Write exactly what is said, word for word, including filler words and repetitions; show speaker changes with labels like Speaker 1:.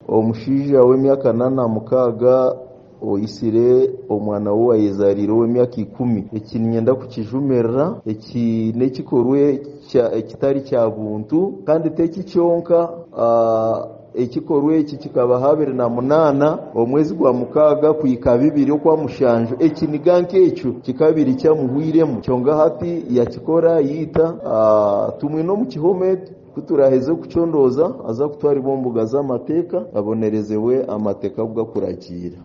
Speaker 1: omushija w'emyaka nana mukaga oyisire omwana wo ayezarire w'emyaka ikumi. Eki ninyenda kukijumerera, eki nekikorwe ekitari kya buntu kandi teki kyonka. Ekikorwe eki kikaba habiri na munana omwezi gwa mukaga kuika bibiri okwa mushanju. Ekiniga nk'ekyo kikabiri kyamuhwiremu kyonga hati yakikora yita tumwe no mu kihome kuturaheze kuchondoza aza kutwara bombuga z'amateka abonerezewe amateka bwa kuragira.